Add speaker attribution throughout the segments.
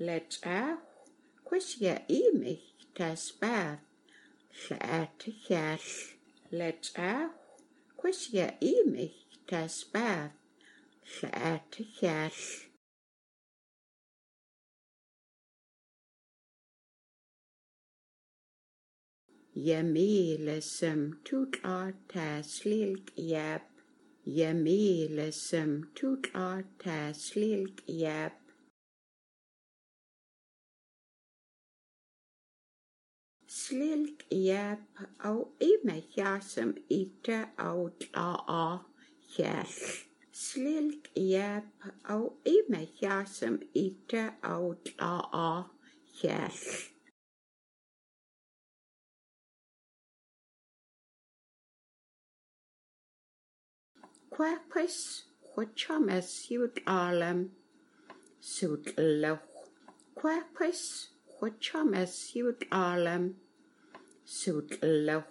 Speaker 1: Letter, quisia imich tas bath, llaat llall. Letter, quisia imich tas bath, llaat llall. Yamilism tutla taslilk yap. Yamilism tutla taslilk yap. Slilk yap au imachasam ita au tla'a yall. Slilk yap au imachasam ita au tla'a yall. Quapus huchamas yut alam sut loch. Quapus huchamas yut alam sut loch.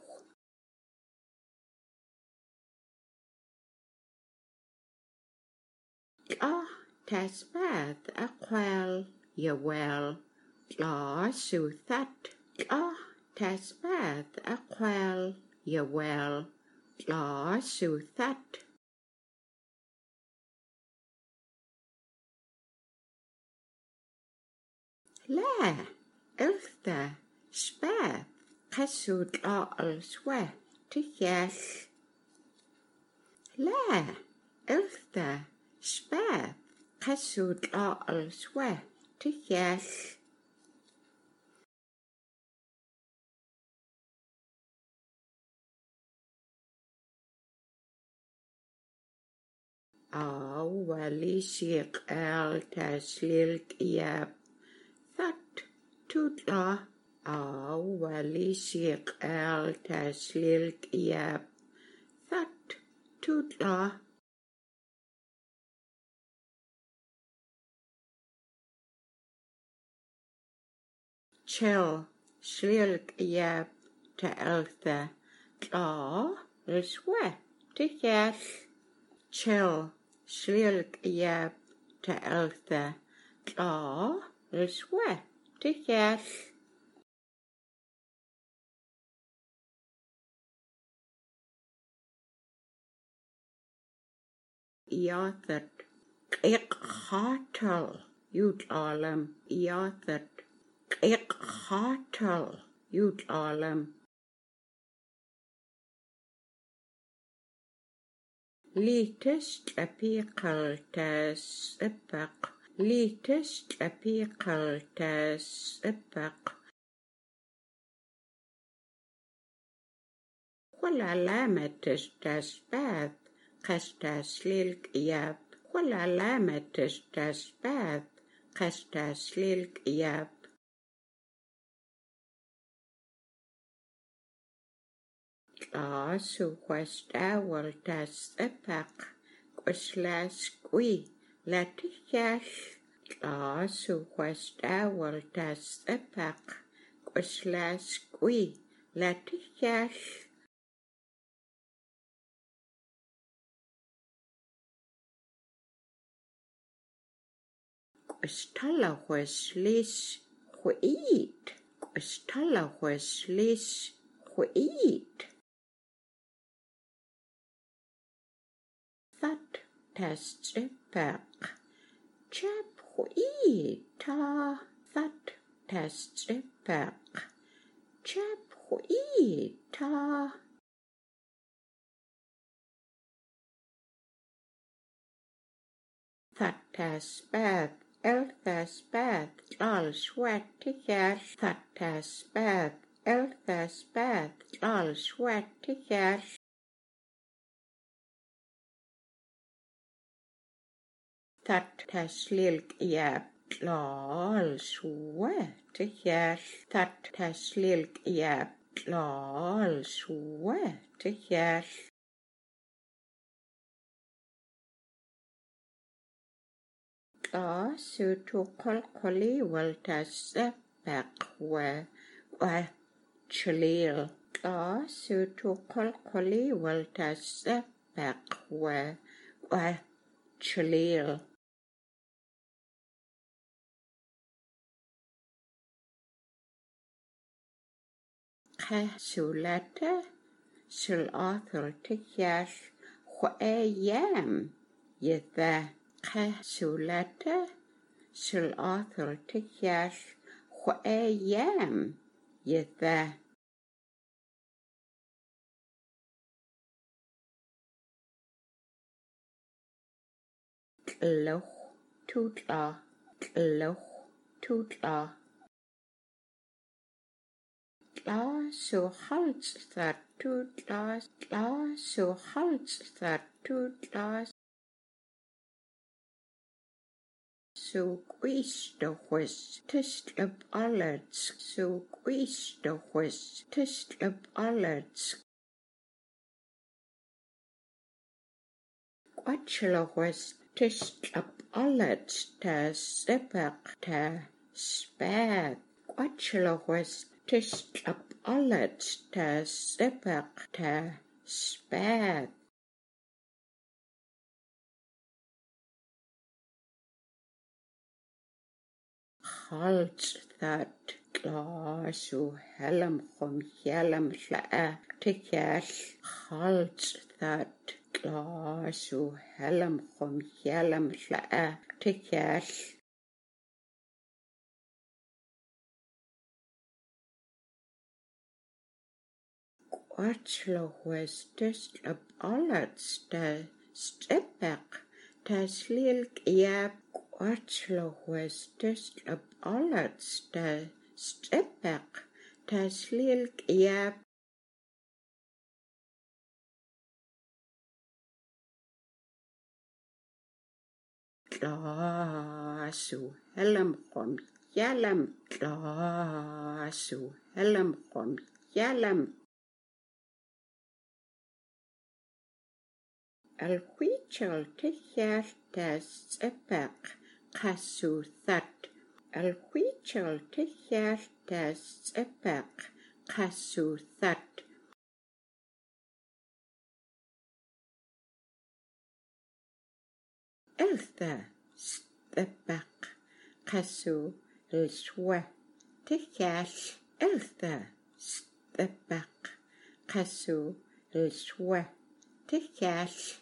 Speaker 1: Tasbath aqwal yawel. Suthat. Tasbath aqwal yawel. Suthat. La, iltha, spath, qasud al swa, tiyall. La, iltha, spath, qasud al swa, tiyall. Wali siq al taslilk yab. That tutla. Wali siq al taslilk yab. That tutla. Chill slilk yab ta eltha. Riswa tiyall. Chill slilk yab ta eltha. Riswa tiyall. Iathat iqhatal yut alam. Iathat iqhatal yut alam. Litist apiqal tas ipaq. Litist apiqal tas ipaq. Wala lamatis tas bath. Qastas lilk yab. Wala lamatis tas bath. Qastas lilk yab. Su west awal tas ipaq. Quslas qwi latiyall. Su west awal tas ipaq. Quslas qwi latiyall. Qustala weslis qwiit. Qustala weslis qwiit. That tas ipaq. Chap qwiita. That tas ipaq. Chap qwiita. That tas bath. Elthas bath. Al swat tiyall. That tas bath. Elthas bath. Al swat tiyall. That taslilk yab. Al swat tiyall. That taslilk yab. Al swat tiyall. Sutu qalqali wal tasabaq wa chlil. Sutu qalqali wal tasabaq wa chlil. Qesulata Sul-author Tikiash Yam Yitha Qesulata Sul-author Tikiash Yam Yitha Loch Tutla Loch Tutla Su Halstar Tutlas Su Halstar Tutlas Su Quistowis Tistleb Allets Su Quistowis Tistleb Allets Quatchlowis Tistleb Allets Ta Sipach Ta Spad Quatchlowis Tistleb Allets Ta Sipach Ta Spad Halstat Glasu Helm Helm Tla Tikial Halstat Glasu Helm Helm Tla Tikial Quatchlowis Tistleb Allets Ta Stipach Ta Slilk Yab Quatchlowis Tistleb Allets Ta Stipach Ta Slilk Yab Glasu Helm Helm Glasu Helm Helm Al-Huichol Tikial Ta Sipach Qasu That Al-Huichol Tikial Ta Sipach Qasu That Eltha Sipach Qasu Lswa Tikial Eltha Sipach Qasu Lswa Tikial